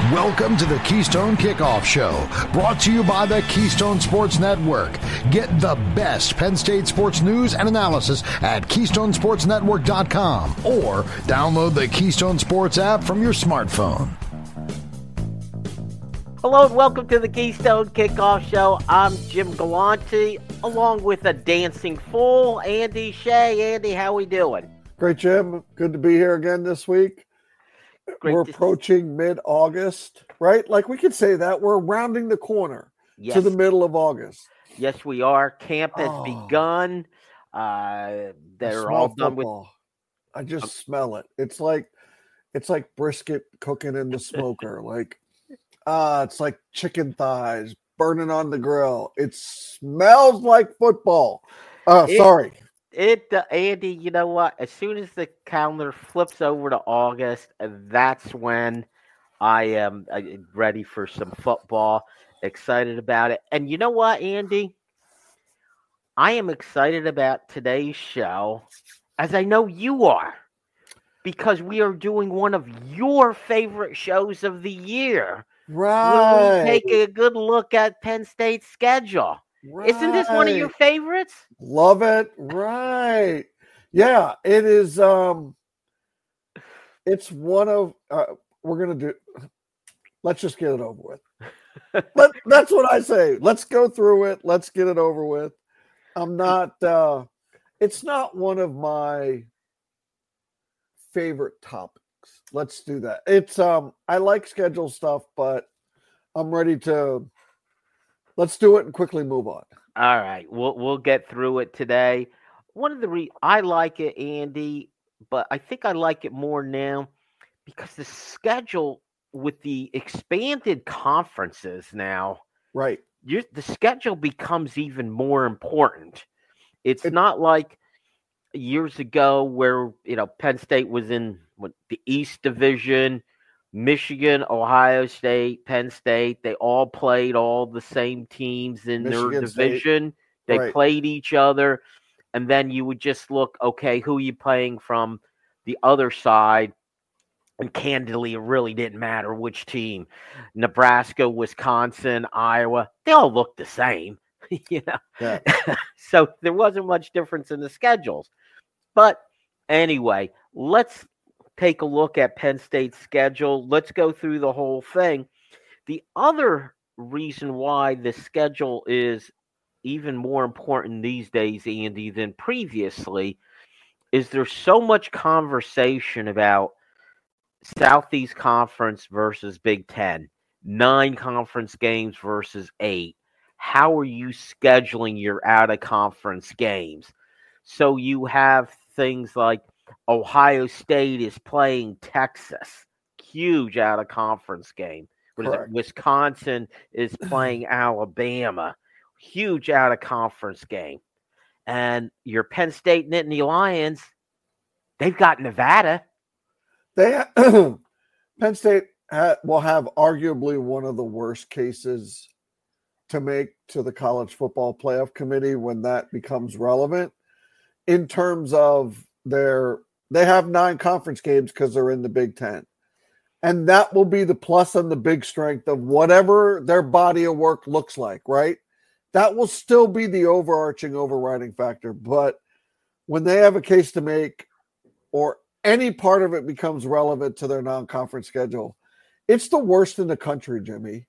Welcome to the Keystone Kickoff Show, brought to you by the Keystone Sports Network. Get the best Penn State sports news and analysis at KeystonesportsNetwork.com or download the Keystone Sports app from your smartphone. Hello and welcome to the Keystone Kickoff Show. I'm Jim Galante, along with a dancing fool, Andy Shea. Andy, how we doing? Great, Jim. Good to be here again this week. We're approaching mid-August, right? Like we could say that. We're rounding the corner to the middle of August. Yes, we are. Camp has begun. They're all done football. I just smell it. It's like brisket cooking in the smoker. It's like chicken thighs burning on the grill. It smells like football. Sorry. Andy, you know what? As soon as the calendar flips over to August, that's when I am ready for some football. Excited about it. And you know what, Andy? I am excited about today's show, as I know you are, because we are doing one of your favorite shows of the year. Right. We'll take a good look at Penn State's schedule. Right. Isn't this one of your favorites? Love it. Right. Yeah, it is. It's one of, let's just get it over with. That's what I say. Let's go through it. Let's get it over with. It's not one of my favorite topics. Let's do that. It's, I like schedule stuff, but I'm ready to, let's do it and quickly move on. All right. We'll get through it today. One of the I like it, Andy, but I think I like it more now because the schedule with the expanded conferences now, right? The schedule becomes even more important. It's not like years ago where, Penn State was in the East Division. Michigan, Ohio State, Penn State, they all played all the same teams in their division. They played each other. And then you would just look, okay, who are you playing from the other side? And candidly, it really didn't matter which team. Nebraska, Wisconsin, Iowa, they all looked the same. Yeah. So there wasn't much difference in the schedules. But anyway, let's take a look at Penn State's schedule. Let's go through the whole thing. The other reason why the schedule is even more important these days, Andy, than previously is there's so much conversation about Southeast Conference versus Big Ten, 9 conference games versus 8. How are you scheduling your out-of-conference games? So you have things like Ohio State is playing Texas. Huge out-of-conference game. Wisconsin is playing Alabama. Huge out-of-conference game. And your Penn State Nittany Lions, they've got Nevada. Penn State will have arguably one of the worst cases to make to the College Football Playoff Committee when that becomes relevant in terms of they have 9 conference games because they're in the Big Ten. And that will be the plus and the big strength of whatever their body of work looks like, right? That will still be the overriding factor. But when they have a case to make or any part of it becomes relevant to their non-conference schedule, it's the worst in the country, Jimmy.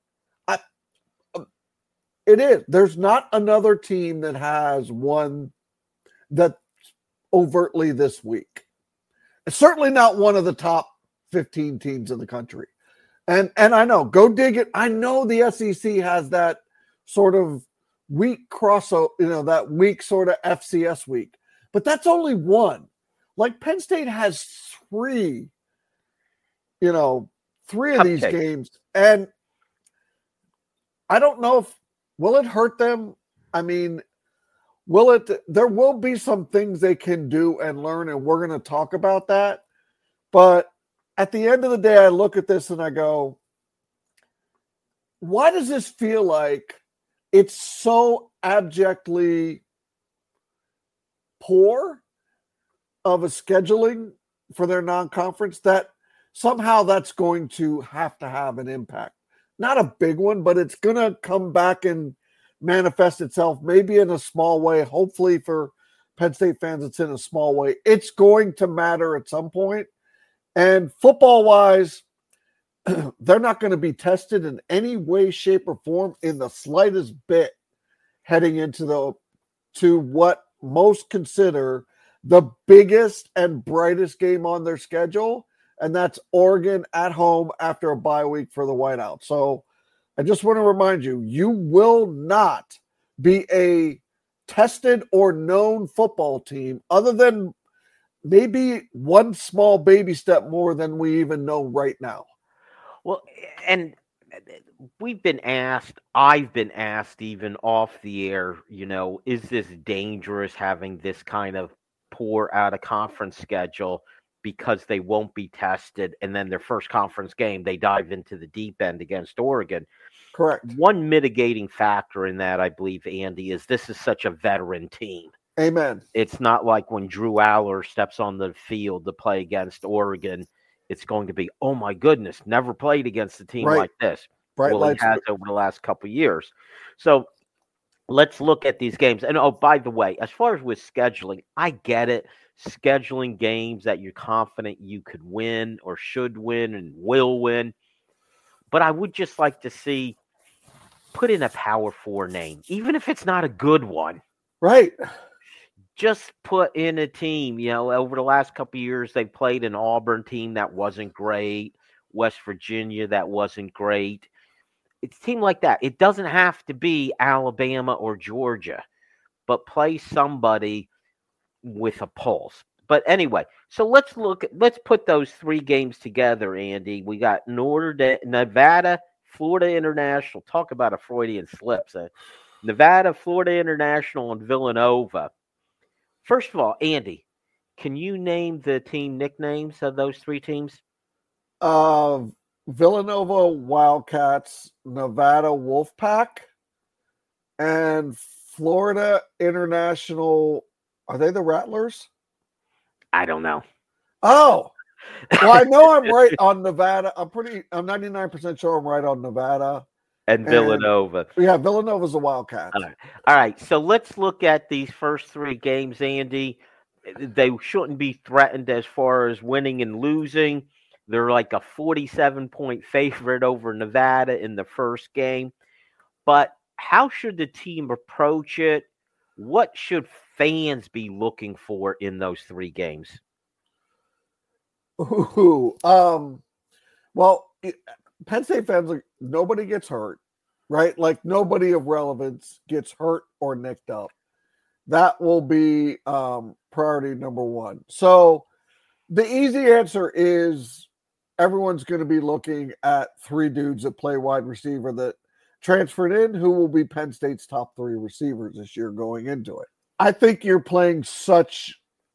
It is. There's not another team that has one that's overtly this weak. It's certainly not one of the top 15 teams in the country. And I know, go dig it. I know the SEC has that sort of weak crossover, that weak sort of FCS week. But that's only one. Like Penn State has 3 of these games. And I don't know will it hurt them? I mean, there will be some things they can do and learn, and we're going to talk about that. But at the end of the day, I look at this and I go, why does this feel like it's so abjectly poor of a scheduling for their non-conference that somehow that's going to have an impact. Not a big one, but it's going to come back and manifest itself maybe in a small way. Hopefully for Penn State fans, it's in a small way. It's going to matter at some point. And football-wise, they're not going to be tested in any way, shape, or form in the slightest bit heading into what most consider the biggest and brightest game on their schedule, and that's Oregon at home after a bye week for the Whiteout. So I just want to remind you, you will not be a tested or known football team other than maybe one small baby step more than we even know right now. Well, and I've been asked even off the air, is this dangerous having this kind of poor out of conference schedule because they won't be tested and then their first conference game, they dive into the deep end against Oregon. Correct. One mitigating factor in that, I believe, Andy, is this is such a veteran team. Amen. It's not like when Drew Aller steps on the field to play against Oregon, it's going to be, oh my goodness, never played against a team like this. Well, it has over the last couple of years. So let's look at these games. And oh, by the way, as far as with scheduling, I get it. Scheduling games that you're confident you could win or should win and will win. But I would just like to see put in a Power 4 name, even if it's not a good one. Right. Just put in a team. Over the last couple of years, they played an Auburn team that wasn't great, West Virginia that wasn't great. It's a team like that. It doesn't have to be Alabama or Georgia, but play somebody with a pulse. But anyway, so let's put those three games together, Andy. We got Nevada, Florida International. Talk about a Freudian slip. So Nevada, Florida International, and Villanova. First of all, Andy, can you name the team nicknames of those three teams? Villanova Wildcats, Nevada Wolfpack, and Florida International. Are they the Rattlers? I don't know. Oh, well, I know I'm right on Nevada. I'm 99% sure I'm right on Nevada. And Villanova. Yeah, Villanova's the Wildcats. All right. So let's look at these first three games, Andy. They shouldn't be threatened as far as winning and losing. They're like a 47-point favorite over Nevada in the first game. But how should the team approach it? What should fans be looking for in those three games? Well, Penn State fans, nobody gets hurt, right? Like nobody of relevance gets hurt or nicked up. That will be priority number one. So the easy answer is everyone's going to be looking at three dudes that play wide receiver that transferred in, who will be Penn State's top three receivers this year going into it. I think you're playing such,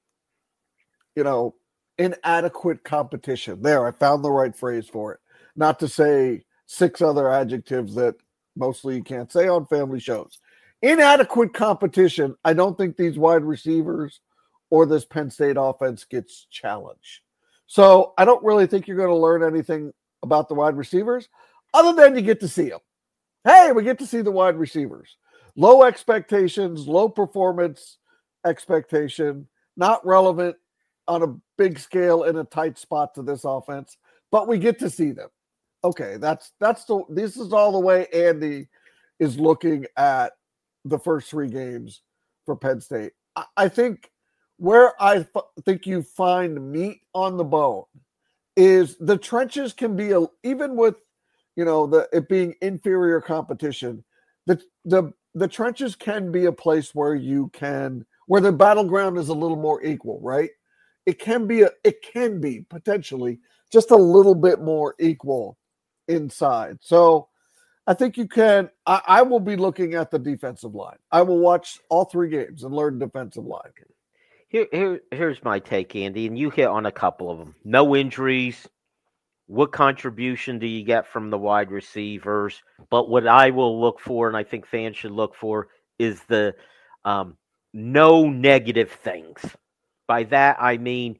inadequate competition. There, I found the right phrase for it. Not to say six other adjectives that mostly you can't say on family shows. Inadequate competition. I don't think these wide receivers or this Penn State offense gets challenged. So I don't really think you're going to learn anything about the wide receivers other than you get to see them. Hey, we get to see the wide receivers. Low expectations, low performance expectation, not relevant on a big scale in a tight spot to this offense, but we get to see them. Okay, this is all the way Andy is looking at the first three games for Penn State. I think where I think you find meat on the bone is the trenches can be even with it being inferior competition. The trenches can be a place where where the battleground is a little more equal, right? It can be potentially just a little bit more equal inside. So I think you can. I will be looking at the defensive line. I will watch all three games and learn defensive line. Here's my take, Andy, and you hit on a couple of them. No injuries. What contribution do you get from the wide receivers? But what I will look for, and I think fans should look for, is the no negative things. By that, I mean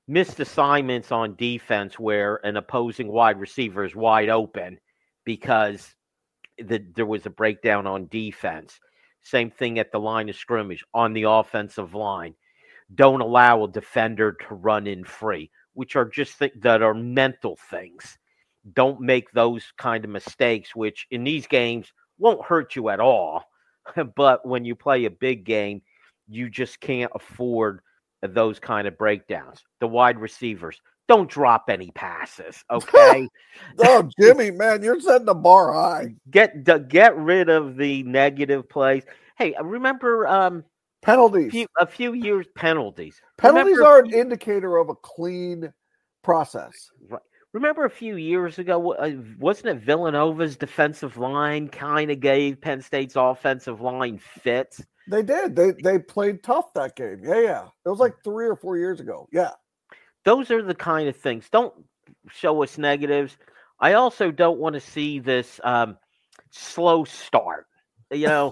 missed assignments on defense where an opposing wide receiver is wide open because there was a breakdown on defense. Same thing at the line of scrimmage on the offensive line. Don't allow a defender to run in free, which are just that are mental things. Don't make those kind of mistakes, which in these games won't hurt you at all. But when you play a big game, you just can't afford those kind of breakdowns. The wide receivers, don't drop any passes, okay? Oh, Jimmy, man, you're setting the bar high. Get rid of the negative plays. Hey, remember penalties. A few years penalties. Penalties are an indicator of a clean process. Right. Remember a few years ago, wasn't it Villanova's defensive line kind of gave Penn State's offensive line fits? They did. They played tough that game. Yeah. It was like 3 or 4 years ago. Yeah. Those are the kind of things. Don't show us negatives. I also don't want to see this slow start. You know,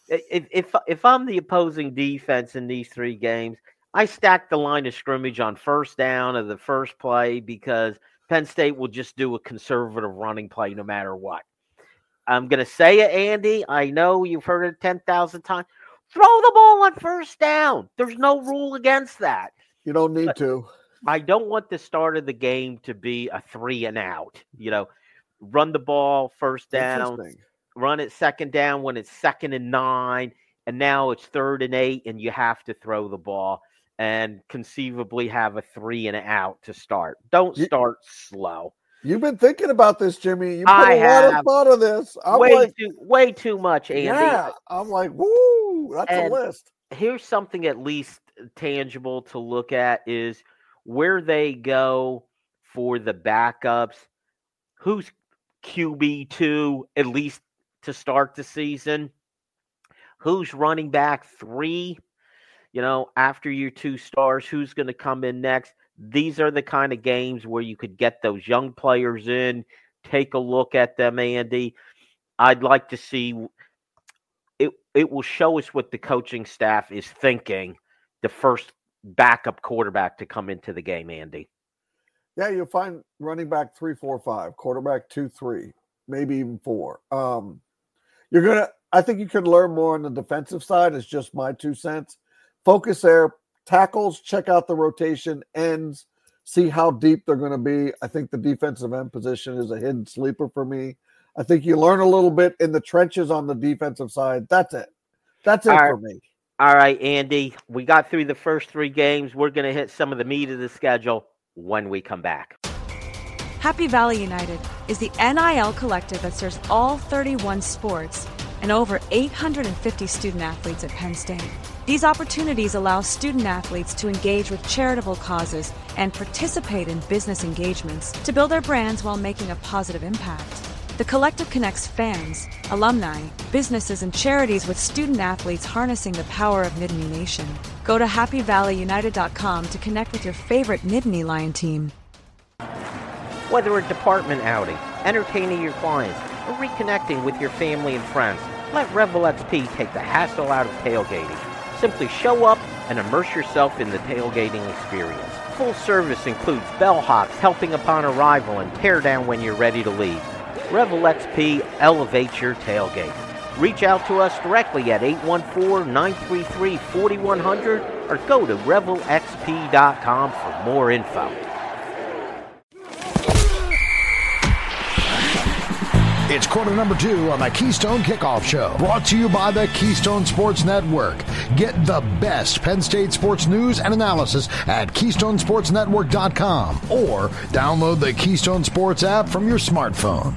if I'm the opposing defense in these 3 games, I stack the line of scrimmage on first down of the first play because Penn State will just do a conservative running play no matter what. I'm going to say it, Andy. I know you've heard it 10,000 times. Throw the ball on first down. There's no rule against that. You don't need to. I don't want the start of the game to be a 3 and out. You know, run the ball first down, run it second down when it's 2nd and 9, and now it's 3rd and 8, and you have to throw the ball and conceivably have a 3 and out to start. Don't start slow. You've been thinking about this, Jimmy. You put a lot of thought of this. Way too much, Andy. Yeah, I'm like, woo, that's a list. Here's something at least tangible to look at is where they go for the backups. Who's QB2, at least to start the season? Who's running back 3? You know, after your 2 stars, who's going to come in next? These are the kind of games where you could get those young players in, take a look at them, Andy. I'd like to see it. It will show us what the coaching staff is thinking, the first backup quarterback to come into the game, Andy. Yeah, you'll find running back 3, 4, 5, quarterback 2, 3, maybe even 4. I think you can learn more on the defensive side. It's just my 2 cents. Focus there. Tackles, check out the rotation. Ends, see how deep they're going to be. I think the defensive end position is a hidden sleeper for me. I think you learn a little bit in the trenches on the defensive side. That's it. That's it for me. All right, Andy. We got through the first 3 games. We're going to hit some of the meat of the schedule when we come back. Happy Valley United is the NIL collective that serves all 31 sports and over 850 student athletes at Penn State. These opportunities allow student athletes to engage with charitable causes and participate in business engagements to build their brands while making a positive impact. The collective connects fans, alumni, businesses, and charities with student athletes harnessing the power of Nittany Nation. Go to happyvalleyunited.com to connect with your favorite Nittany Lion team. Whether a department outing, entertaining your clients, or reconnecting with your family and friends, let Revel XP take the hassle out of tailgating. Simply show up and immerse yourself in the tailgating experience. Full service includes bellhops helping upon arrival and tear down when you're ready to leave. Revel XP elevates your tailgate. Reach out to us directly at 814-933-4100 or go to revelxp.com for more info. It's quarter number 2 on the Keystone Kickoff Show, brought to you by the Keystone Sports Network. Get the best Penn State sports news and analysis at KeystonesportsNetwork.com or download the Keystone Sports app from your smartphone.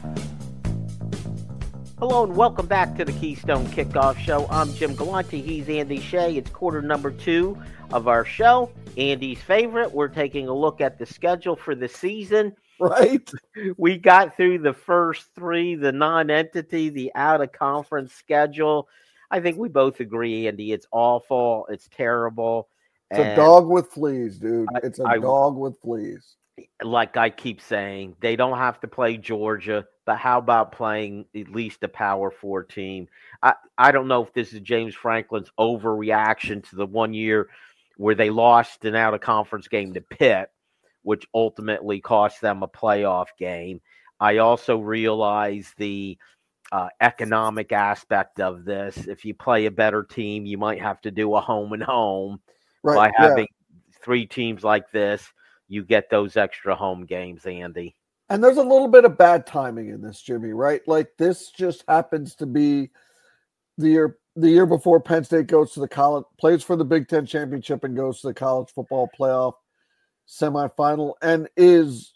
Hello and welcome back to the Keystone Kickoff Show. I'm Jim Galante. He's Andy Shea. It's quarter number 2 of our show. Andy's favorite. We're taking a look at the schedule for the season. Right. We got through the first 3, the non-entity, the out-of-conference schedule. I think we both agree, Andy, it's awful. It's terrible. It's a dog with fleas, dude. It's a dog with fleas. Like I keep saying, they don't have to play Georgia, but how about playing at least a Power 4 team? I don't know if this is James Franklin's overreaction to the 1 year where they lost an out-of-conference game to Pitt, which ultimately cost them a playoff game. I also realize the economic aspect of this. If you play a better team, you might have to do a home and home. Right. By having 3 teams like this, you get those extra home games, Andy. And there's a little bit of bad timing in this, Jimmy, right? Like this just happens to be the year before Penn State goes to the college, plays for the Big Ten championship and goes to the college football playoff semifinal, and is,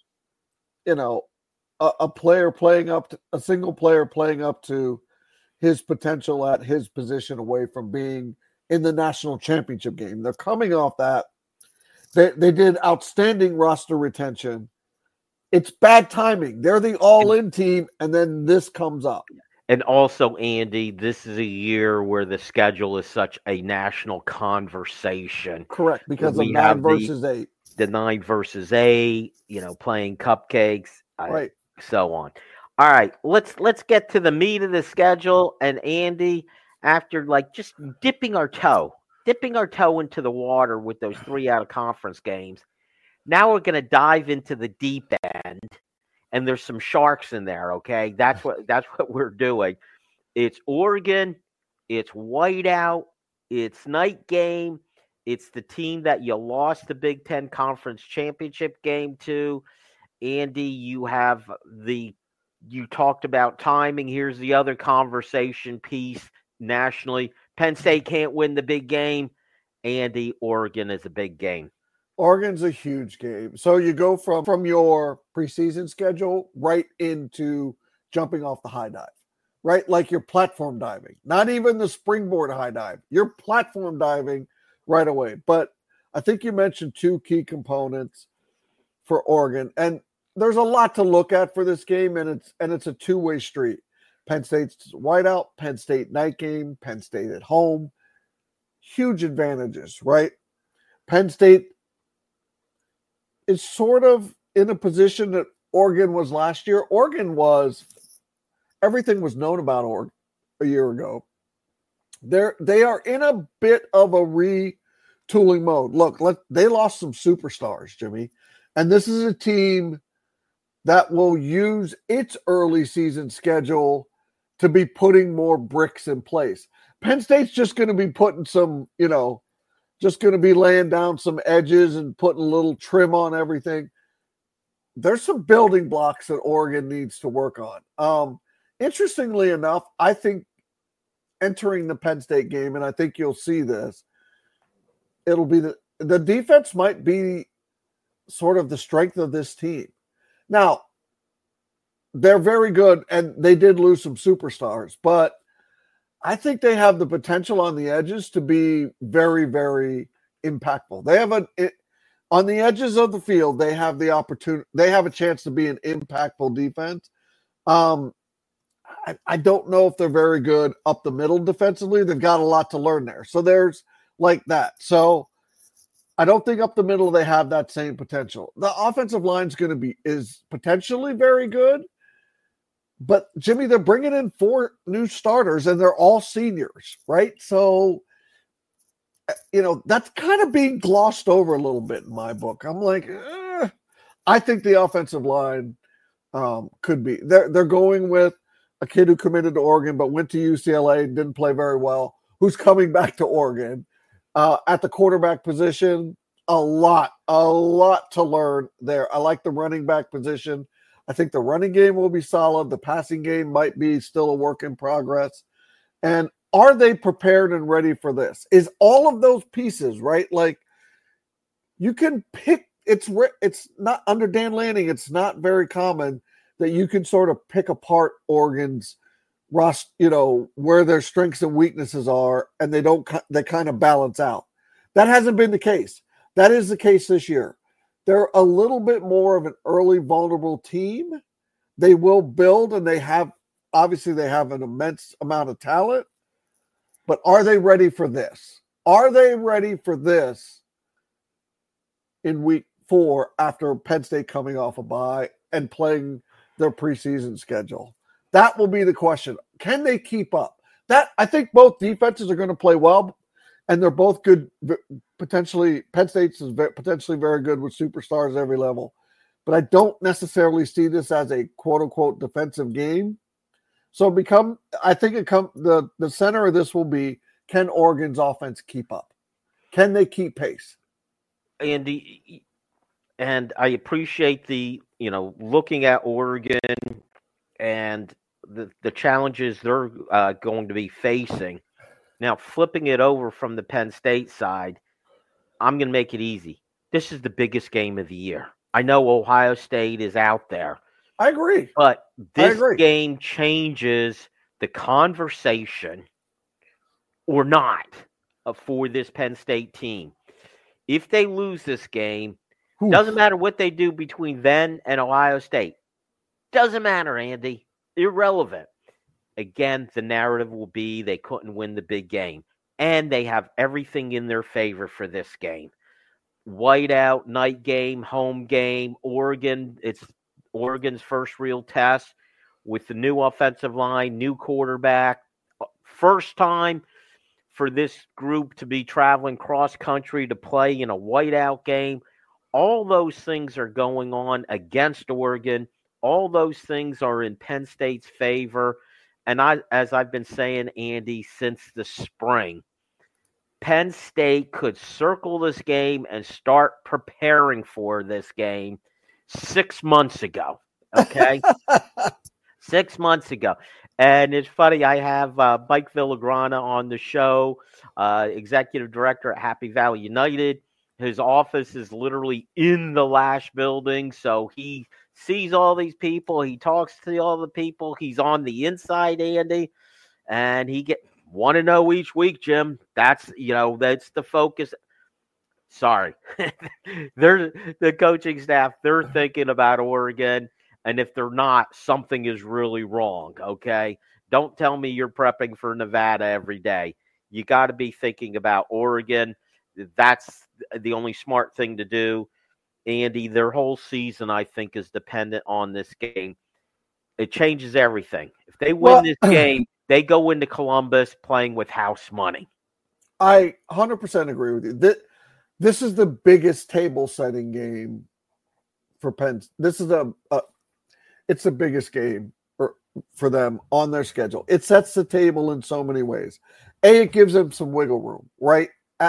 a player playing up to a single player playing up to his potential at his position away from being in the national championship game. They're coming off that. They did outstanding roster retention. It's bad timing. They're the all-in team, and then this comes up. And also, Andy, this is a year where the schedule is such a national conversation. Correct, because of 9 versus 8. The 9 versus 8, playing cupcakes. Right. So on. All right, let's get to the meat of the schedule. And Andy, after just dipping our toe into the water with those 3 out-of-conference games, now we're going to dive into the deep end, and there's some sharks in there. Okay, that's what we're doing. It's Oregon, it's whiteout, it's night game. It's the team that you lost the Big Ten Conference Championship game to. Andy, you talked about timing. Here's the other conversation piece nationally. Penn State can't win the big game. Andy, Oregon is a big game. Oregon's a huge game. So you go from your preseason schedule right into jumping off the high dive, right? Like you're platform diving, not even the springboard high dive. You're platform diving right away. But I think you mentioned 2 key components for Oregon, and there's a lot to look at for this game, and it's a two-way street. Penn State's whiteout, Penn State night game, Penn State at home. Huge advantages, right? Penn State is sort of in a position that Oregon was last year. Everything was known about Oregon a year ago. They are in a bit of a retooling mode. Look, they lost some superstars, Jimmy, and this is a team that will use its early season schedule to be putting more bricks in place. Penn State's just going to be putting some, just going to be laying down some edges and putting a little trim on everything. There's some building blocks that Oregon needs to work on. Interestingly enough, I think entering the Penn State game, and I think you'll see this, it'll be the defense might be sort of the strength of this team. Now, they're very good, and they did lose some superstars, but I think they have the potential on the edges to be very, very impactful. They have on the edges of the field, they have the opportunity. They have a chance to be an impactful defense. I don't know if they're very good up the middle defensively. They've got a lot to learn there. So there's like that. So I don't think up the middle they have that same potential. The offensive line is potentially very good. But, Jimmy, they're bringing in 4 new starters, and they're all seniors, right? So, that's kind of being glossed over a little bit in my book. I'm like, I think the offensive line could be. They're going with a kid who committed to Oregon but went to UCLA and didn't play very well, who's coming back to Oregon. At the quarterback position, a lot to learn there. I like the running back position. I think the running game will be solid. The passing game might be still a work in progress. And are they prepared and ready for this? Is all of those pieces, right? Like you can pick, it's not under Dan Lanning. It's not very common that you can sort of pick apart Oregon's roster, where their strengths and weaknesses are, and they kind of balance out. That hasn't been the case. That is the case this year. They're a little bit more of an early vulnerable team. They will build, and they have an immense amount of talent. But are they ready for this? Are they ready for this in week 4 after Penn State coming off a bye and playing their preseason schedule? That will be the question. Can they keep up? That I think both defenses are going to play well, and they're both good. Potentially, Penn State's is potentially very good with superstars every level. But I don't necessarily see this as a quote-unquote defensive game. So the center of this will be, can Oregon's offense keep up? Can they keep pace? Andy, and I appreciate looking at Oregon and the challenges they're going to be facing. Now, flipping it over from the Penn State side, I'm going to make it easy. This is the biggest game of the year. I know Ohio State is out there. I agree. But this game changes the conversation or not for this Penn State team. If they lose this game, doesn't matter what they do between then and Ohio State. Doesn't matter, Andy. Irrelevant. Again, the narrative will be they couldn't win the big game. And they have everything in their favor for this game. Whiteout, night game, home game, Oregon. It's Oregon's first real test with the new offensive line, new quarterback. First time for this group to be traveling cross-country to play in a whiteout game. All those things are going on against Oregon. All those things are in Penn State's favor. And as I've been saying, Andy, since the spring, Penn State could circle this game and start preparing for this game 6 months ago. Okay? 6 months ago. And it's funny, I have Mike Villagrana on the show, executive director at Happy Valley United. His office is literally in the Lash building, so he sees all these people. He talks to all the people. He's on the inside, Andy, and he get 1-0 each week, Jim. That's the focus. Sorry. They're the coaching staff. They're thinking about Oregon. And if they're not, something is really wrong, okay? Don't tell me you're prepping for Nevada every day. You got to be thinking about Oregon. That's the only smart thing to do. Andy, their whole season, I think, is dependent on this game. It changes everything. If they win this game, they go into Columbus playing with house money. I 100% agree with you. This is the biggest table-setting game for Penn. This is it's the biggest game for them on their schedule. It sets the table in so many ways. It gives them some wiggle room, right?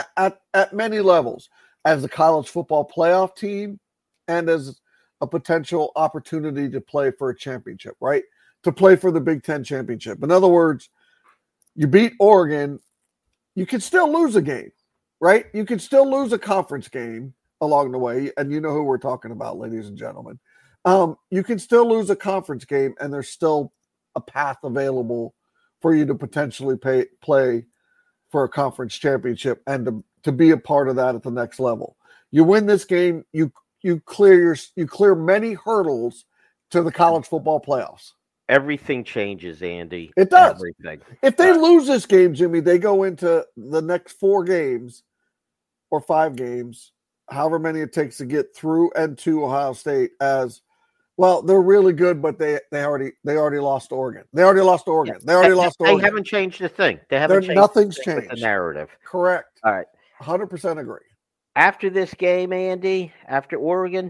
At many levels, as a college football playoff team and as a potential opportunity to play for a championship, right? To play for the Big Ten championship. In other words, you beat Oregon, you can still lose a game, right? You can still lose a conference game along the way, and you know who we're talking about, ladies and gentlemen. You can still lose a conference game, and there's still a path available for you to potentially play for a conference championship and to be a part of that at the next level. You win this game, you clear many hurdles to the college football playoffs. Everything changes, Andy. It does. Everything. If they lose this game, Jimmy, they go into the next 4 games or 5 games, however many it takes to get through and to Ohio State as well. They're really good, but they already lost to Oregon. They already lost to Oregon. Yeah. They already lost to Oregon. They haven't changed a thing. Nothing's changed. The narrative. Correct. All right. 100% agree. After this game, Andy, after Oregon,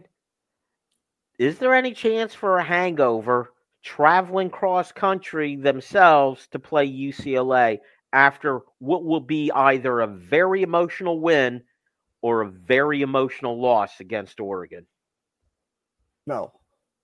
is there any chance for a hangover traveling cross country themselves to play UCLA after what will be either a very emotional win or a very emotional loss against Oregon? No,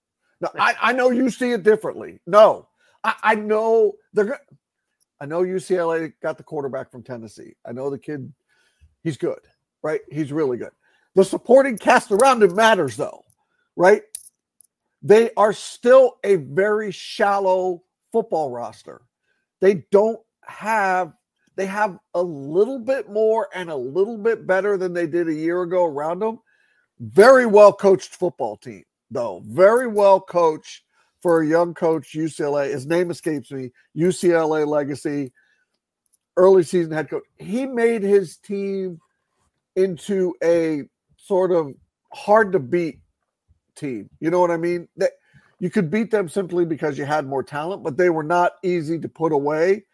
I know you see it differently. No, I know I know UCLA got the quarterback from Tennessee. I know the kid, he's good, right? He's really good. The supporting cast around him matters, though, right? They are still a very shallow football roster. They have a little bit more and a little bit better than they did a year ago around them. Very well coached football team, though. Very well coached for a young coach, UCLA. His name escapes me. UCLA legacy, early season head coach. He made his team into a sort of hard to beat team. You know what I mean? That you could beat them simply because you had more talent, but they were not easy to put away.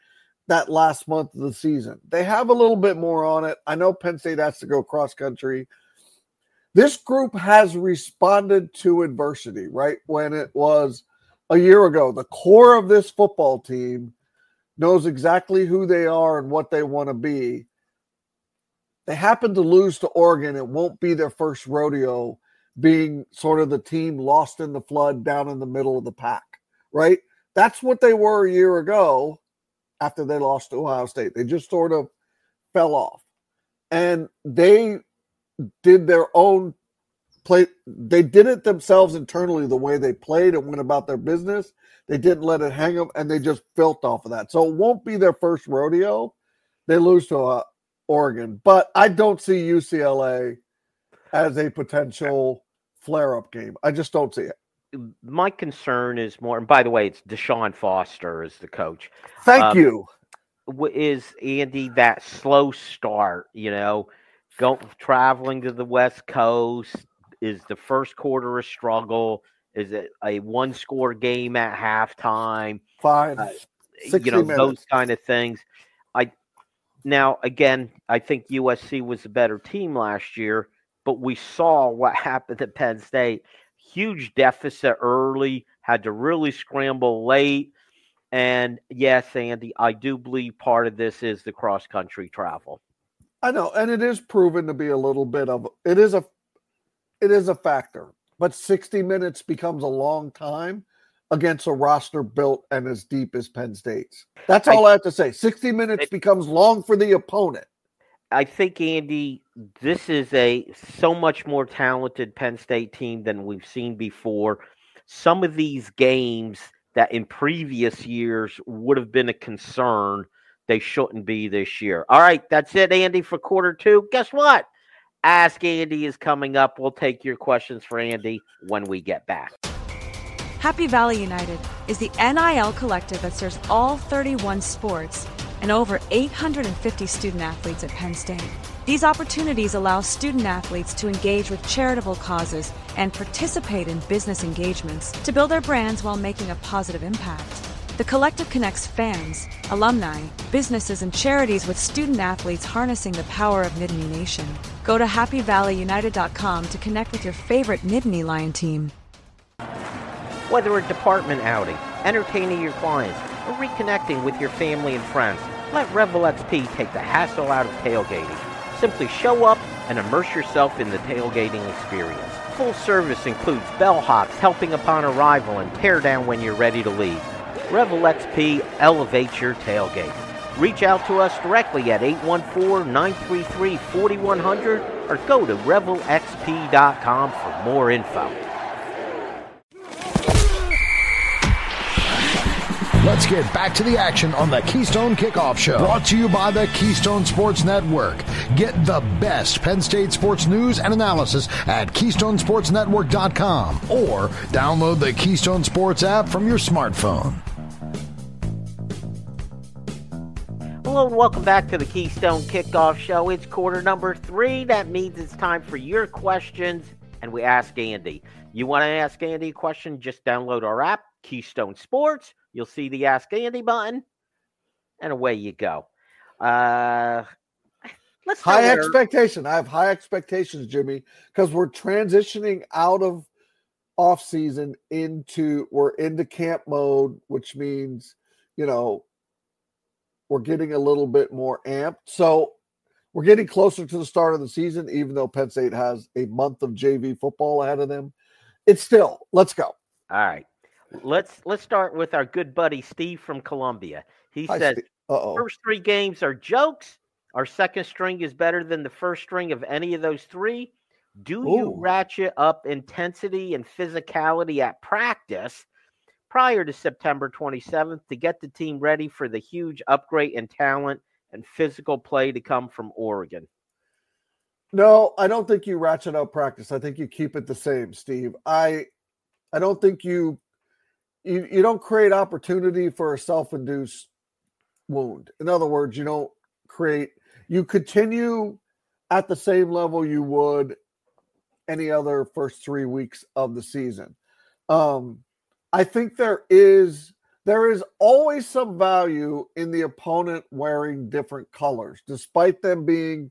that last month of the season. They have a little bit more on it. I know Penn State has to go cross country. This group has responded to adversity, right? When it was a year ago, the core of this football team knows exactly who they are and what they want to be. They happen to lose to Oregon. It won't be their first rodeo being sort of the team lost in the flood down in the middle of the pack, right? That's what they were a year ago after they lost to Ohio State. They just sort of fell off. And they did their own play. They did it themselves internally, the way they played and went about their business. They didn't let it hang them, and they just built off of that. So it won't be their first rodeo. They lose to Oregon. But I don't see UCLA as a potential flare-up game. I just don't see it. My concern is more, and by the way, it's Deshaun Foster is the coach. Thank you. Is Andy that slow start, traveling to the West Coast? Is the first quarter a struggle? Is it a one-score game at halftime? Fine. 60 minutes. Those kind of things. Now, again, I think USC was a better team last year, but we saw what happened at Penn State. Huge deficit early, had to really scramble late. And yes, Andy, I do believe part of this is the cross-country travel. I know, and it is proven to be a little bit of it is a factor. But 60 minutes becomes a long time against a roster built and as deep as Penn State's. That's all I have to say. 60 minutes becomes long for the opponent. I think, Andy, this is a so much more talented Penn State team than we've seen before. Some of these games that in previous years would have been a concern, they shouldn't be this year. All right, that's it, Andy, for quarter two. Guess what? Ask Andy is coming up. We'll take your questions for Andy when we get back. Happy Valley United is the NIL collective that serves all 31 sports and over 850 student athletes at Penn State. These opportunities allow student athletes to engage with charitable causes and participate in business engagements to build their brands while making a positive impact. The collective connects fans, alumni, businesses, and charities with student athletes harnessing the power of Nittany Nation. Go to happyvalleyunited.com to connect with your favorite Nittany Lion team. Whether a department outing, entertaining your clients, or reconnecting with your family and friends, let Revel XP take the hassle out of tailgating. Simply show up and immerse yourself in the tailgating experience. Full service includes bellhops helping upon arrival and tear down when you're ready to leave. Revel XP elevates your tailgate. Reach out to us directly at 814-933-4100 or go to revelxp.com for more info. Let's get back to the action on the Keystone Kickoff Show. Brought to you by the Keystone Sports Network. Get the best Penn State sports news and analysis at KeystonesportsNetwork.com or download the Keystone Sports app from your smartphone. Hello and welcome back to the Keystone Kickoff Show. It's quarter number 3. That means it's time for your questions, and we ask Andy. You want to ask Andy a question? Just download our app, Keystone Sports. You'll see the Ask Andy button, and away you go. Let's high expectation. I have high expectations, Jimmy, because we're transitioning out of off season we're into camp mode, which means, we're getting a little bit more amped. So we're getting closer to the start of the season, even though Penn State has a month of JV football ahead of them. Let's go. All right. Let's start with our good buddy Steve from Columbia. He says, first 3 games are jokes. Our second string is better than the first string of any of those 3. Do you ratchet up intensity and physicality at practice prior to September 27th to get the team ready for the huge upgrade in talent and physical play to come from Oregon? No, I don't think you ratchet up practice. I think you keep it the same, Steve. I don't think you don't create opportunity for a self-induced wound. In other words, you continue at the same level you would any other first 3 weeks of the season. I think there is there is always some value in the opponent wearing different colors, despite them being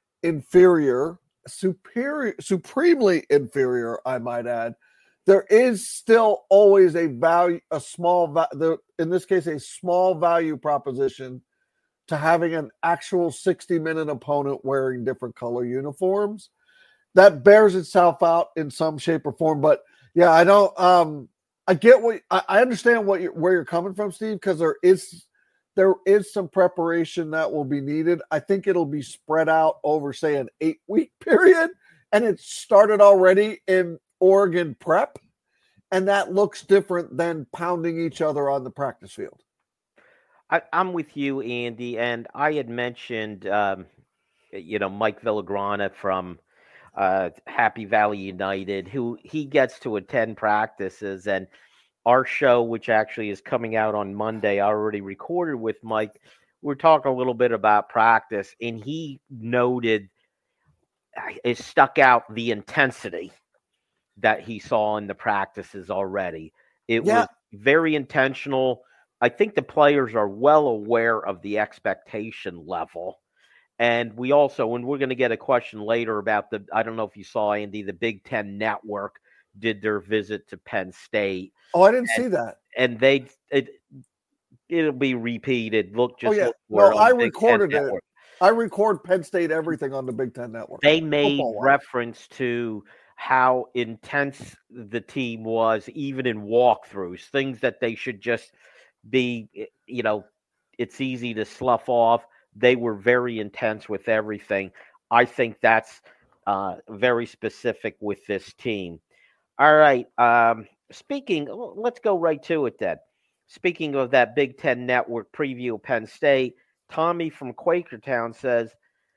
supremely inferior, I might add. There is still always a value, in this case, a small value proposition to having an actual 60-minute opponent wearing different color uniforms. That bears itself out in some shape or form. But yeah, I don't. I get I understand where you're coming from, Steve, because there is some preparation that will be needed. I think it'll be spread out over, say, an 8-week period, and it started already in Oregon prep, and that looks different than pounding each other on the practice field. I'm with you, Andy, and I had mentioned, Mike Villagrana from Happy Valley United, who he gets to attend practices, and our show, which actually is coming out on Monday, I already recorded with Mike. We're talking a little bit about practice, and he noted it stuck out the intensity that he saw in the practices already. It was very intentional. I think the players are well aware of the expectation level. And we also, and we're going to get a question later about I don't know if you saw, Andy, the Big Ten Network did their visit to Penn State. Oh, I didn't see that. And it'll be repeated. I recorded it. I record Penn State everything on the Big Ten Network. They made reference to how intense the team was, even in walkthroughs, things that they should just be, it's easy to slough off. They were very intense with everything. I think that's very specific with this team. All right. Let's go right to it then. Speaking of that Big Ten Network preview of Penn State, Tommy from Quakertown says,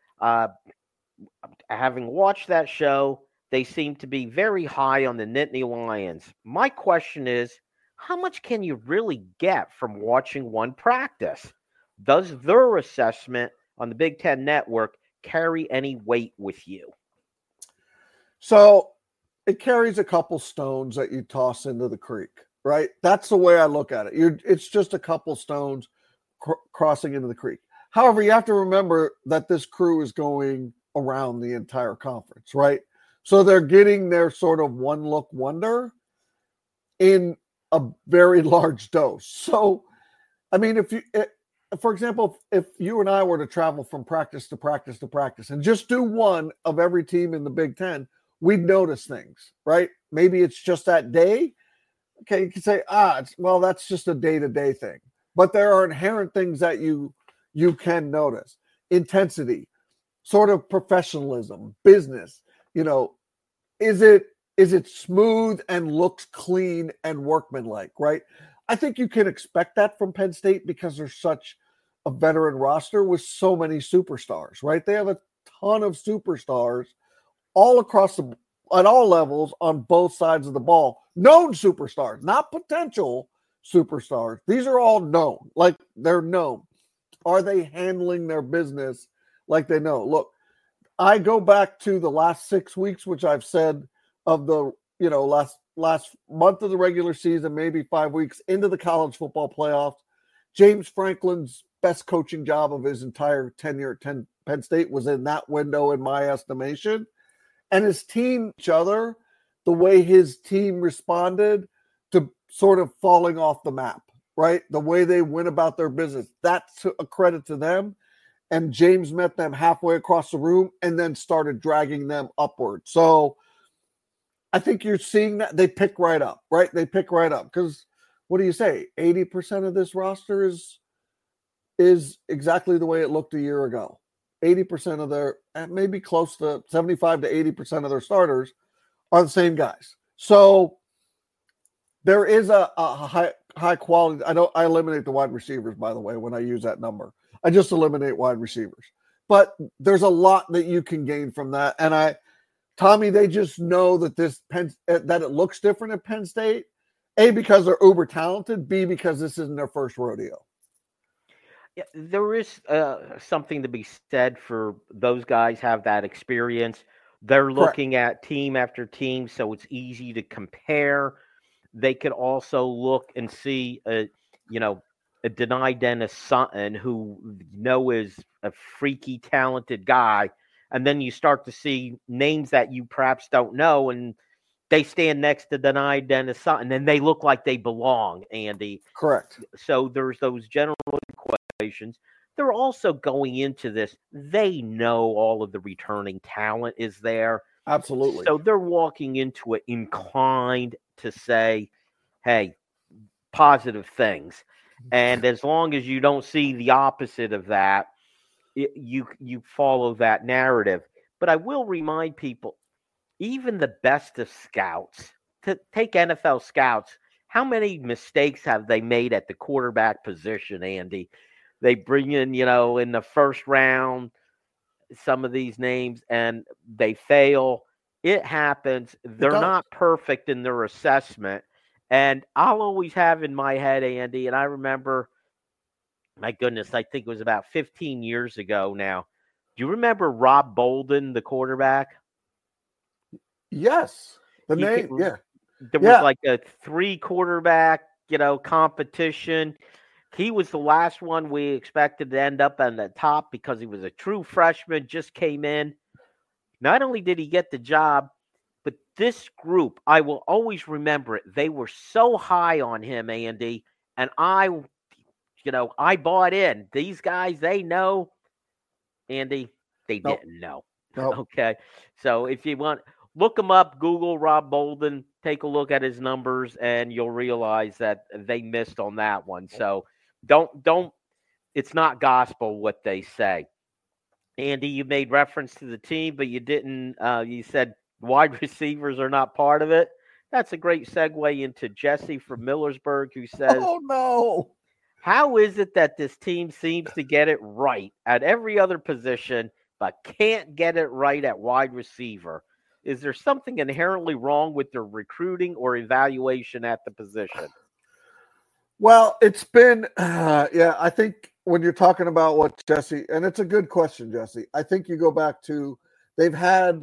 having watched that show, they seem to be very high on the Nittany Lions. My question is, how much can you really get from watching one practice? Does their assessment on the Big Ten Network carry any weight with you? So it carries a couple stones that you toss into the creek, right? That's the way I look at it. It's just a couple stones crossing into the creek. However, you have to remember that this crew is going around the entire conference, right? So they're getting their sort of one-look wonder in a very large dose. So, I mean, for example, if you and I were to travel from practice to practice to practice and just do one of every team in the Big Ten, we'd notice things, right? Maybe it's just that day. Okay, you can say, that's just a day-to-day thing. But there are inherent things that you can notice. Intensity, sort of professionalism, business. Is it smooth and looks clean and workmanlike, right? I think you can expect that from Penn State because they're such a veteran roster with so many superstars, right? They have a ton of superstars all across at all levels on both sides of the ball. Known superstars, not potential superstars. These are all known, like they're known. Are they handling their business like they know? Look, I go back to the last 6 weeks, which I've said of the, last month of the regular season, maybe 5 weeks into the college football playoffs. James Franklin's best coaching job of his entire tenure at Penn State was in that window, in my estimation. And his team, the way his team responded to sort of falling off the map, right? The way they went about their business, that's a credit to them. And James met them halfway across the room and then started dragging them upward. So I think you're seeing that they pick right up, right? They pick right up because what do you say? 80% of this roster is exactly the way it looked a year ago. 80% of their, maybe close to 75 to 80% of their starters are the same guys. So there is a high quality. I eliminate the wide receivers, by the way, when I use that number. I just eliminate wide receivers. But there's a lot that you can gain from that. And Tommy, they just know that that it looks different at Penn State. A, because they're uber talented. B, because this isn't their first rodeo. Yeah, there is something to be said for those guys have that experience. They're looking at team after team, so it's easy to compare. They could also look and see, a Denai Dennis Sutton, who is a freaky talented guy, and then you start to see names that you perhaps don't know, and they stand next to Denai Dennis Sutton, and they look like they belong, Andy. Correct. So there's those general equations. They're also going into this. They know all of the returning talent is there. Absolutely. So they're walking into it inclined to say, hey, positive things. And as long as you don't see the opposite of that, you follow that narrative. But I will remind people, even the best of scouts, to take NFL scouts, how many mistakes have they made at the quarterback position, Andy? They bring in, in the first round, some of these names, and they fail. It happens. They're not perfect in their assessment. And I'll always have in my head, Andy, and I remember, my goodness, I think it was about 15 years ago now. Do you remember Rob Bolden, the quarterback? Yes. Yeah. There was like a 3 quarterback, competition. He was the last one we expected to end up on the top because he was a true freshman, just came in. Not only did he get the job, but this group, I will always remember it. They were so high on him, Andy, and I bought in. These guys, they know. Andy, they didn't know. Nope. Okay. So if you want, look him up, Google Rob Bolden, take a look at his numbers, and you'll realize that they missed on that one. So don't, it's not gospel what they say. Andy, you made reference to the team, but you didn't, you said wide receivers are not part of it. That's a great segue into Jesse from Millersburg, who says, "Oh no. How is it that this team seems to get it right at every other position, but can't get it right at wide receiver? Is there something inherently wrong with their recruiting or evaluation at the position?" Well, it's been, I think when you're talking about what Jesse, and it's a good question, Jesse, I think you go back to, they've had,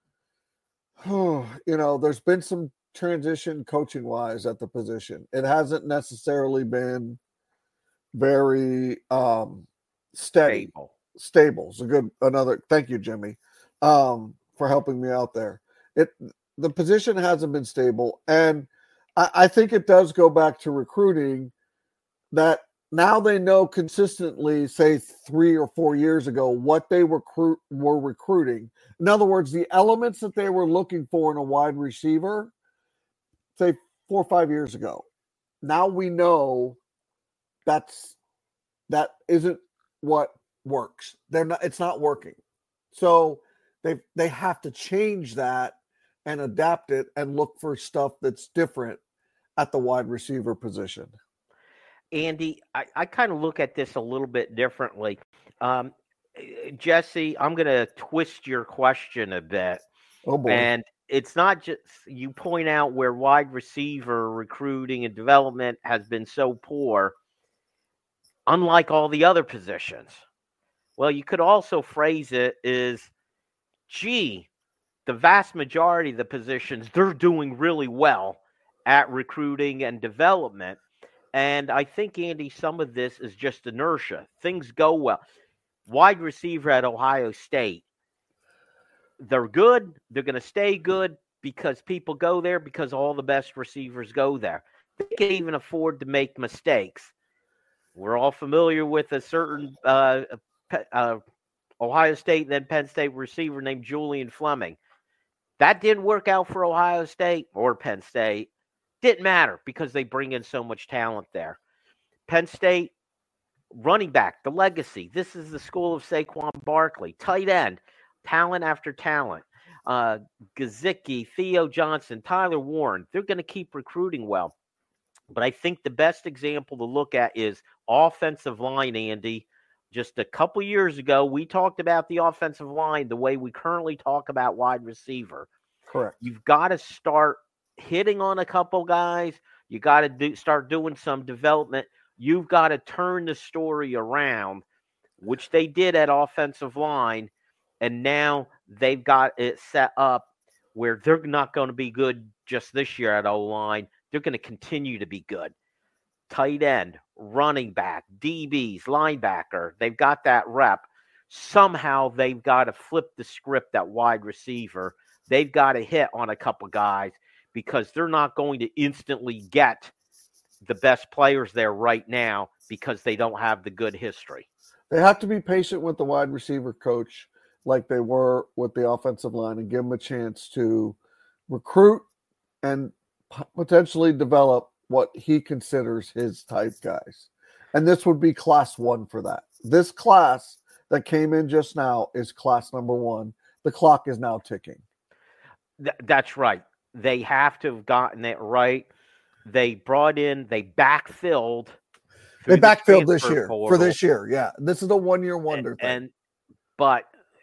there's been some transition coaching wise at the position. It hasn't necessarily been very steady. Stable is thank you, Jimmy, for helping me out there. The position hasn't been stable, and I think it does go back to recruiting, that now they know consistently, say 3 or 4 years ago, what they were recruiting. In other words, the elements that they were looking for in a wide receiver, say 4 or 5 years ago. Now we know that isn't what works. It's not working. So they have to change that and adapt it and look for stuff that's different at the wide receiver position. Andy, I kind of look at this a little bit differently. Jesse, I'm going to twist your question a bit. Oh boy. And it's not just, you point out where wide receiver recruiting and development has been so poor, unlike all the other positions. Well, you could also phrase it as, the vast majority of the positions, they're doing really well at recruiting and development. And I think, Andy, some of this is just inertia. Things go well. Wide receiver at Ohio State, they're good. They're going to stay good because people go there, because all the best receivers go there. They can even afford to make mistakes. We're all familiar with a certain Ohio State, then Penn State receiver named Julian Fleming. That didn't work out for Ohio State or Penn State. Didn't matter because they bring in so much talent there. Penn State, running back, the legacy. This is the school of Saquon Barkley. Tight end, talent after talent. Gesicki, Theo Johnson, Tyler Warren. They're going to keep recruiting well. But I think the best example to look at is offensive line, Andy. Just a couple years ago, we talked about the offensive line the way we currently talk about wide receiver. Correct. You've got to start hitting on a couple guys. You got to start doing some development. You've got to turn the story around, which they did at offensive line. And now they've got it set up where they're not going to be good just this year at O-line. They're going to continue to be good. tight end, running back, DBs, linebacker. They've got that rep. Somehow they've got to flip the script at wide receiver. They've got to hit on a couple guys because they're not going to instantly get the best players there right now because they don't have the good history. They have to be patient with the wide receiver coach like they were with the offensive line and give them a chance to recruit and potentially develop what he considers his type guys. And this would be class 1 for that. This class that came in just now is class number 1. The clock is now ticking. That's right. They have to have gotten it right. They backfilled. They backfilled this year portal. For this year. Yeah. This is a 1-year wonder thing. But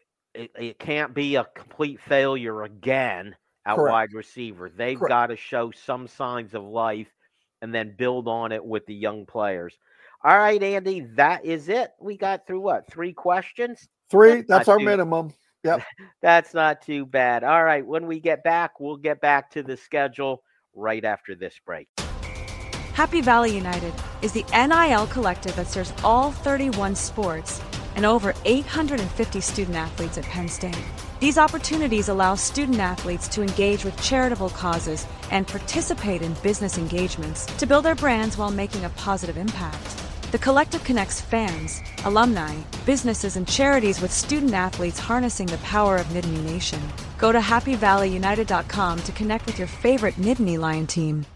it can't be a complete failure again at Correct. Wide receiver. They've Correct. got to show some signs of life and then build on it with the young players. All right, Andy, that is it. We got through 3 questions? 3, that's our minimum. Yep. That's not too bad. All right, when we get back, we'll get back to the schedule right after this break. Happy Valley United is the NIL collective that serves all 31 sports and over 850 student athletes at Penn State. These opportunities allow student athletes to engage with charitable causes and participate in business engagements to build their brands while making a positive impact. The collective connects fans, alumni, businesses, and charities with student athletes harnessing the power of Nittany Nation. Go to happyvalleyunited.com to connect with your favorite Nittany Lion team.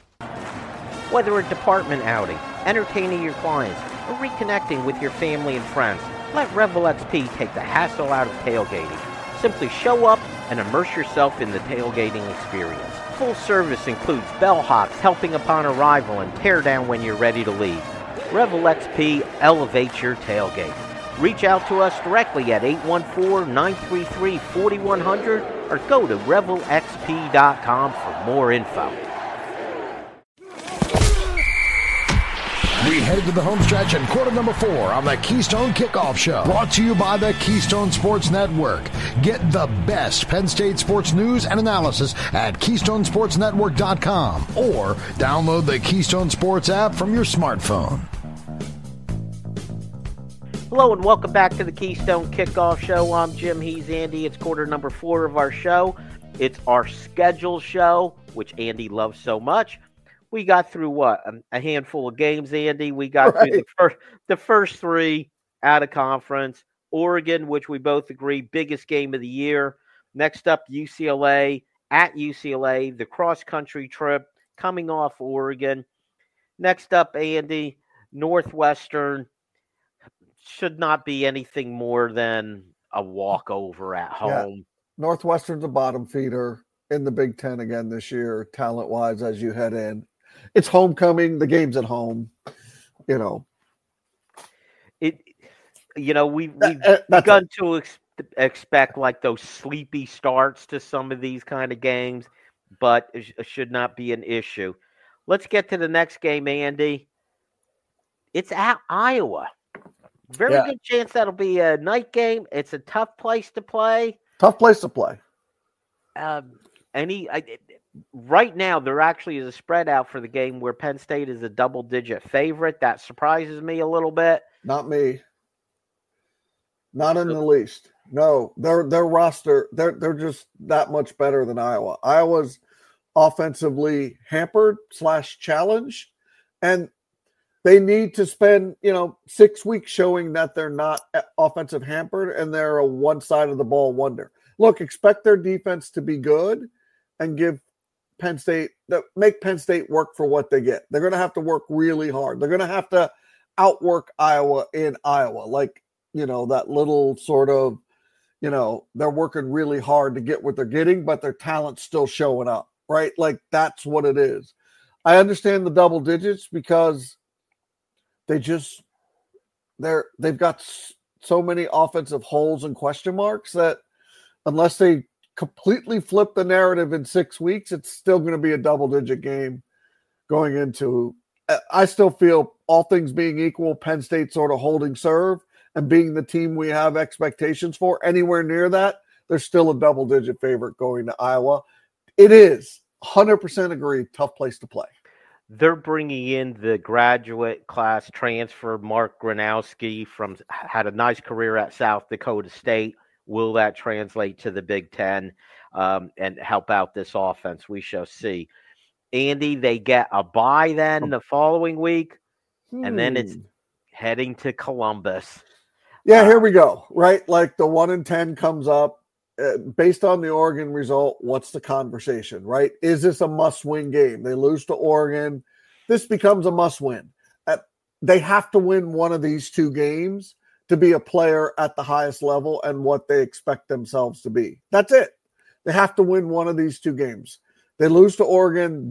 Whether a department outing, entertaining your clients, or reconnecting with your family and friends, let Revel XP take the hassle out of tailgating. Simply show up and immerse yourself in the tailgating experience. Full service includes bellhops helping upon arrival and tear down when you're ready to leave. Revel XP elevates your tailgate. Reach out to us directly at 814-933-4100 or go to revelxp.com for more info. We head to the home stretch in quarter number 4 on the Keystone Kickoff Show. Brought to you by the Keystone Sports Network. Get the best Penn State sports news and analysis at KeystoneSportsNetwork.com or download the Keystone Sports app from your smartphone. Hello and welcome back to the Keystone Kickoff Show. I'm Jim, he's Andy. It's quarter number 4 of our show. It's our schedule show, which Andy loves so much. We got through a handful of games, Andy. We got through the first 3 out of conference. Oregon, which we both agree, biggest game of the year. Next up, UCLA at UCLA, the cross-country trip coming off Oregon. Next up, Andy, Northwestern. Should not be anything more than a walkover at home. Yeah. Northwestern's a bottom feeder in the Big Ten again this year, talent-wise, as you head in. It's homecoming. The game's at home. We've begun to expect like those sleepy starts to some of these kind of games, but it should not be an issue. Let's get to the next game, Andy. It's at Iowa. Very good chance that'll be a night game. It's a tough place to play. Right now, there actually is a spread out for the game where Penn State is a double-digit favorite. That surprises me a little bit. Not me. Not in the least. No, their roster, they're just that much better than Iowa. Iowa's offensively hampered / challenged, and they need to spend 6 weeks showing that they're not offensive hampered and they're a one side of the ball wonder. Look, expect their defense to be good and make Penn State work for what they get. They're going to have to work really hard. They're going to have to outwork Iowa in Iowa. Like, that little sort of, they're working really hard to get what they're getting, but their talent's still showing up, right? Like, that's what it is. I understand the double digits because they've got so many offensive holes and question marks that unless they completely flip the narrative in 6 weeks, it's still going to be a double-digit game going into. I still feel, all things being equal, Penn State sort of holding serve and being the team we have expectations for. Anywhere near that, they're still a double-digit favorite going to Iowa. It is 100% agree, tough place to play. they're bringing in the graduate class transfer, Mark Gronowski, had a nice career at South Dakota State. Will that translate to the Big Ten and help out this offense? We shall see. Andy, they get a bye then the following week, and then it's heading to Columbus. Yeah, here we go. Right, like the 1-10 comes up. Based on the Oregon result, what's the conversation, right? Is this a must-win game? They lose to Oregon. This becomes a must-win. They have to win one of these two games to be a player at the highest level and what they expect themselves to be. That's it. They have to win one of these two games. They lose to Oregon,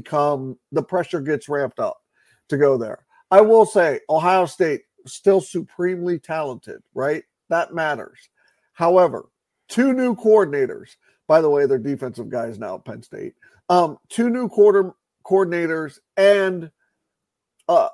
the pressure gets ramped up to go there. I will say, Ohio State, still supremely talented, right? That matters. However, two new coordinators. By the way, they're defensive guys now at Penn State. Two new coordinators and a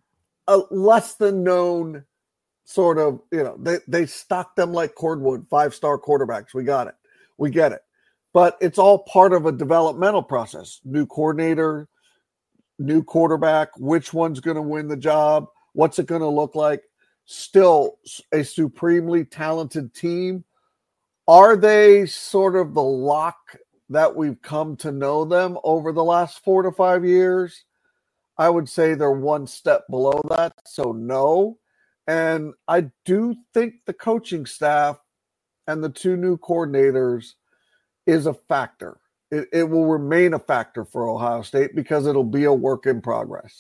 less than known sort of, they stock them like cordwood, 5-star quarterbacks. We got it. We get it. But it's all part of a developmental process. New coordinator, new quarterback, which one's going to win the job? What's it going to look like? Still a supremely talented team. Are they sort of the lock that we've come to know them over the last 4 to 5 years? I would say they're one step below that, so no. And I do think the coaching staff and the two new coordinators is a factor. It will remain a factor for Ohio State because it'll be a work in progress.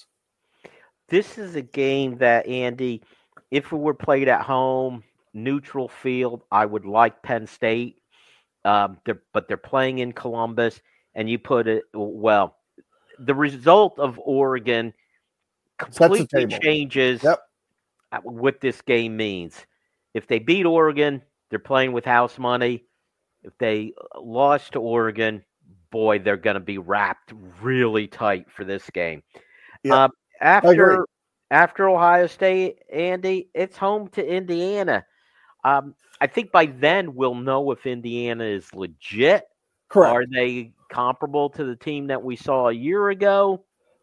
This is a game that, Andy, if it were played at home, neutral field, I would like Penn State, but they're playing in Columbus, and you put it, well, the result of Oregon completely changes what this game means. If they beat Oregon, they're playing with house money. If they lost to Oregon, boy, they're going to be wrapped really tight for this game. Yeah, after Ohio State, Andy, it's home to Indiana. I think by then we'll know if Indiana is legit. Correct. Are they comparable to the team that we saw a year ago?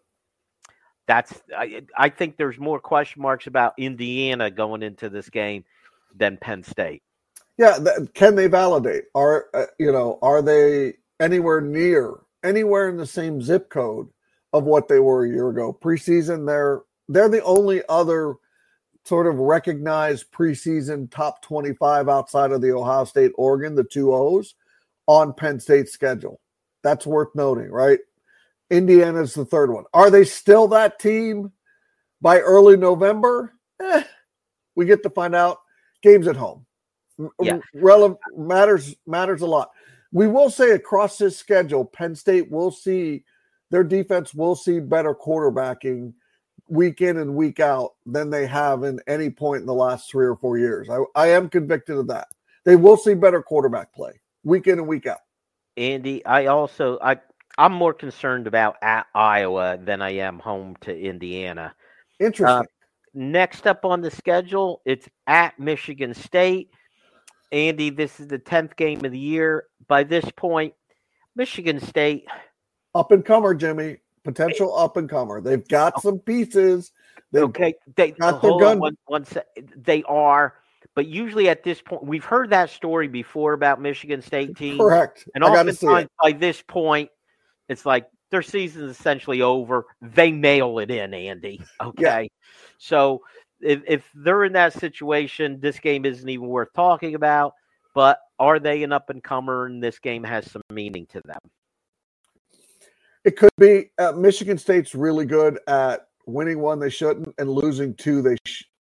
I think there's more question marks about Indiana going into this game than Penn State. Yeah, can they validate? Are they anywhere in the same zip code of what they were a year ago? Preseason, they're the only other sort of recognized preseason top 25 outside of the Ohio State, Oregon, the two O's on Penn State's schedule. That's worth noting, right? Indiana's the third one. Are they still that team by early November? We get to find out. Games at home. Yeah. Matters a lot. We will say across this schedule, Penn State will see their defense will see better quarterbacking week in and week out than they have in any point in the last 3 or 4 years. I am convicted of that. They will see better quarterback play week in and week out. Andy, I'm more concerned about at Iowa than I am home to Indiana. Interesting. Next up on the schedule, it's at Michigan State. Andy, this is the 10th game of the year. By this point, Michigan State. Up and comer, Jimmy. Potential up and comer. They've got some pieces. They got their gun. They are. But usually at this point, we've heard that story before about Michigan State teams. Correct. And oftentimes by this point, it's like their season's essentially over. They mail it in, Andy. Okay. Yeah. So if they're in that situation, this game isn't even worth talking about. But are they an up-and-comer, and this game has some meaning to them? It could be. Michigan State's really good at winning one they shouldn't and losing two they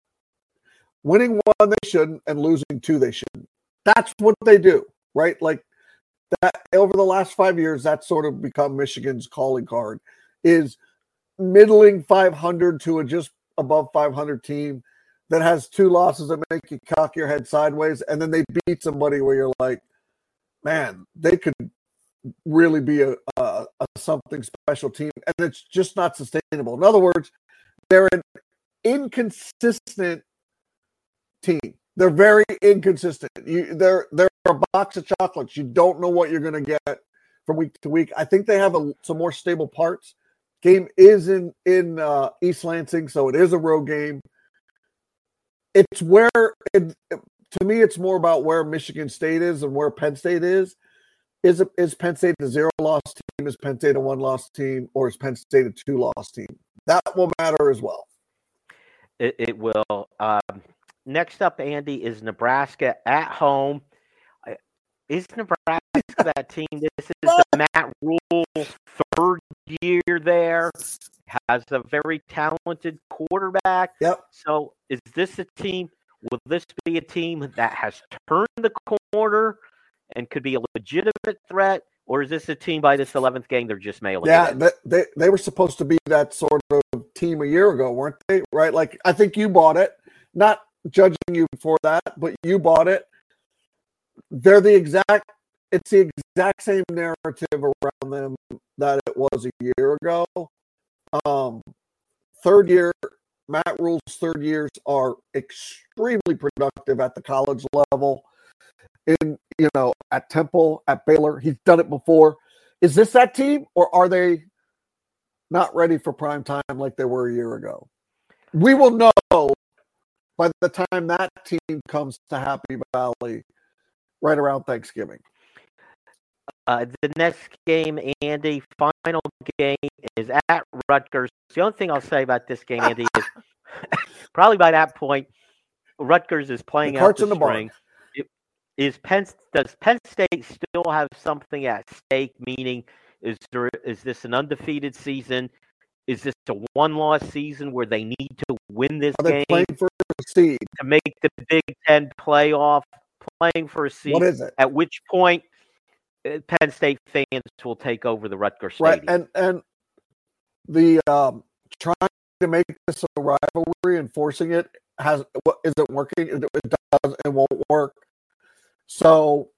winning one they shouldn't and losing two they shouldn't. That's what they do, right? Like that over the last 5 years, that's sort of become Michigan's calling card is middling 500 to a just above 500 team that has two losses that make you cock your head sideways, and then they beat somebody where you're like, man, they could really be a something special team, and it's just not sustainable. In other words, they're an inconsistent team. They're very inconsistent. They're a box of chocolates. You don't know what you're going to get from week to week. I think they have some more stable parts. Game is in East Lansing, so it is a road game. It's where, to me, it's more about where Michigan State is and where Penn State is. Is Penn State a 0-loss team? Is Penn State a 1-loss team? Or is Penn State a 2-loss team? That will matter as well. It will. Next up, Andy, is Nebraska at home. Is Nebraska that team? This is the Matt Rule third year there. Has a very talented quarterback. Yep. So is this a team? Will this be a team that has turned the corner and could be a legitimate threat? Or is this a team by this 11th game they're just mailing it in? They were supposed to be that sort of team a year ago, weren't they? Right? Like, I think you bought it. Not judging you for that, but you bought it. It's the exact same narrative around them that it was a year ago. Third year, Matt Rule's third years are extremely productive at the college level. At Temple, at Baylor, he's done it before. Is this that team, or are they not ready for prime time like they were a year ago? We will know by the time that team comes to Happy Valley right around Thanksgiving. The next game, Andy, final game is at Rutgers. The only thing I'll say about this game, Andy, is probably by that point, Rutgers is playing out the string. Does Penn State still have something at stake? Meaning, is this an undefeated season? Is this a one-loss season where they need to win this game for a seed to make the Big Ten playoff? Playing for a seed. What is it? At which point, Penn State fans will take over the Rutgers Stadium. Right, and the trying to make this a rivalry and forcing it isn't working. It won't work. So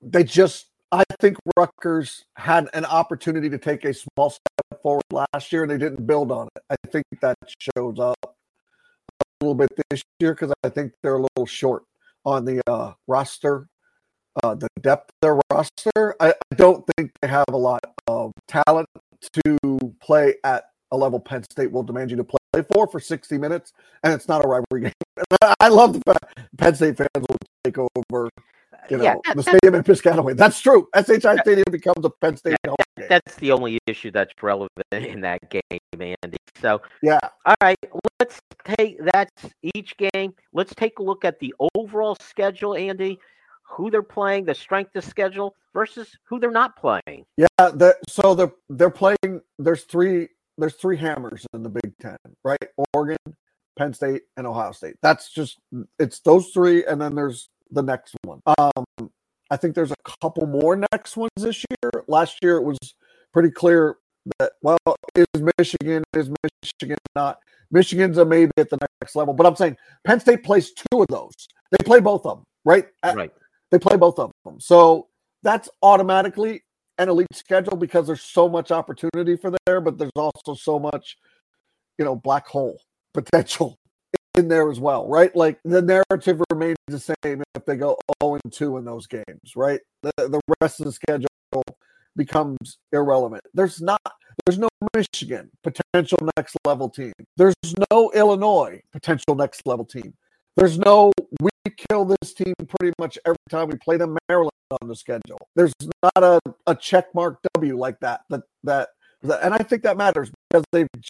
I think Rutgers had an opportunity to take a small step forward last year, and they didn't build on it. I think that shows up a little bit this year because I think they're a little short on the roster, the depth of their roster. I don't think they have a lot of talent to play at a level Penn State will demand you to play for 60 minutes, and it's not a rivalry game. I love the fact Penn State fans will take over the stadium in Piscataway. That's true. SHI Stadium becomes a Penn State home game. That's the only issue that's relevant in that game, Andy. So, yeah. All right, that's each game. Let's take a look at the overall schedule, Andy. Who they're playing, the strength of schedule versus who they're not playing. Yeah, they're playing. There's three hammers in the Big Ten, right? Oregon, Penn State, and Ohio State. It's those three, and then there's the next one. I think there's a couple more next ones this year. Last year it was pretty clear that, is Michigan not? Michigan's a maybe at the next level. But I'm saying Penn State plays two of those. They play both of them, right? Right. They play both of them. So that's automatically an elite schedule because there's so much opportunity for there, but there's also so much, black hole potential in there as well, right? Like the narrative remains the same if they go 0-2 in those games, right? The rest of the schedule becomes irrelevant. There's no Michigan potential next level team. There's no Illinois potential next level team. There's no we kill this team pretty much every time we play them Maryland on the schedule. There's not a check mark W like that. And I think that matters because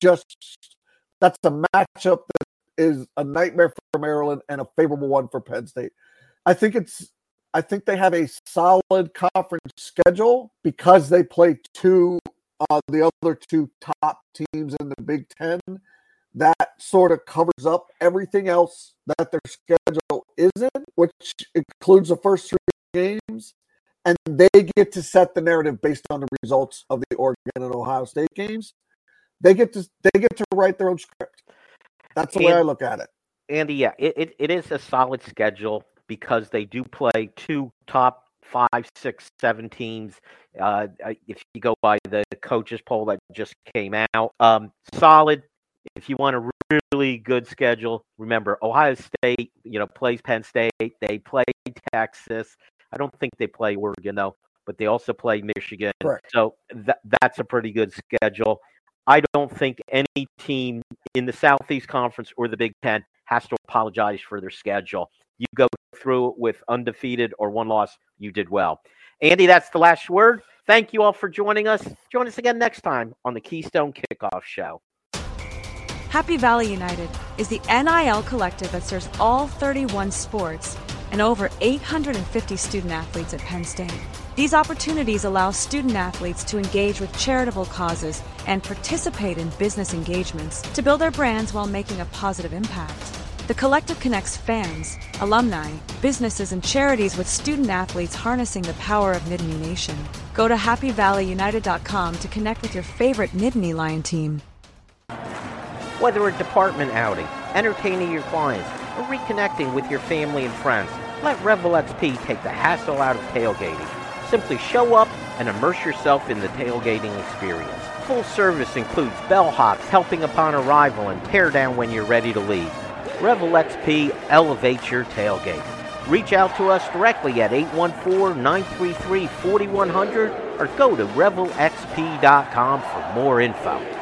that's a matchup that is a nightmare for Maryland and a favorable one for Penn State. I think they have a solid conference schedule because they play the other two top teams in the Big Ten. That sort of covers up everything else that their schedule isn't, which includes the first three games. And they get to set the narrative based on the results of the Oregon and Ohio State games. They get to write their own script. That's the way I look at it. Andy, yeah, it is a solid schedule because they do play two top 5, 6, 7 teams. If you go by the coaches poll that just came out, solid. If you want a really good schedule, remember Ohio State, plays Penn State. They play Texas. I don't think they play Oregon though, but they also play Michigan. Correct. So that's a pretty good schedule. I don't think any team in the Southeast Conference or the Big Ten has to apologize for their schedule. You go through it with undefeated or one loss, you did well. Andy, that's the last word. Thank you all for joining us. Join us again next time on the Keystone Kickoff Show. Happy Valley United is the NIL collective that serves all 31 sports and over 850 student athletes at Penn State. These opportunities allow student athletes to engage with charitable causes and participate in business engagements to build their brands while making a positive impact. The collective connects fans, alumni, businesses, and charities with student athletes harnessing the power of Nittany Nation. Go to happyvalleyunited.com to connect with your favorite Nittany Lion team. Whether a department outing, entertaining your clients, or reconnecting with your family and friends, let Revel XP take the hassle out of tailgating. Simply show up and immerse yourself in the tailgating experience. Full service includes bellhops helping upon arrival and tear down when you're ready to leave. Revel XP elevates your tailgate. Reach out to us directly at 814-933-4100 or go to revelxp.com for more info.